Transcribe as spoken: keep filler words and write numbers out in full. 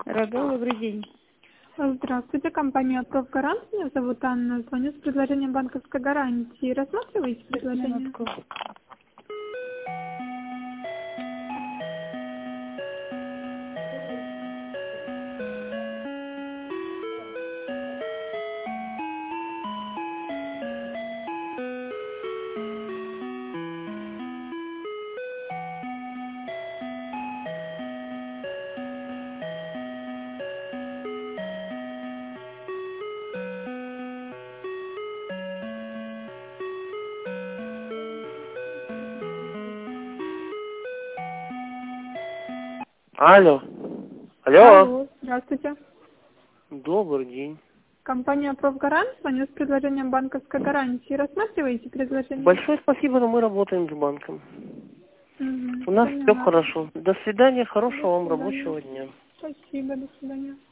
Рога, добрый день. Здравствуйте, компания «Профгарант». Меня зовут Анна. Звоню с предложением банковской гарантии. Рассматриваете предложение? Минутку. Алло. Алло. Алло, здравствуйте. Добрый день. Компания «Профгарант». Звоню с предложением банковской гарантии. Рассматриваете предложение? Большое спасибо, но мы работаем с банком. Угу, У нас все поняла. хорошо. До свидания, хорошего До вам свидания. рабочего дня. Спасибо, до свидания.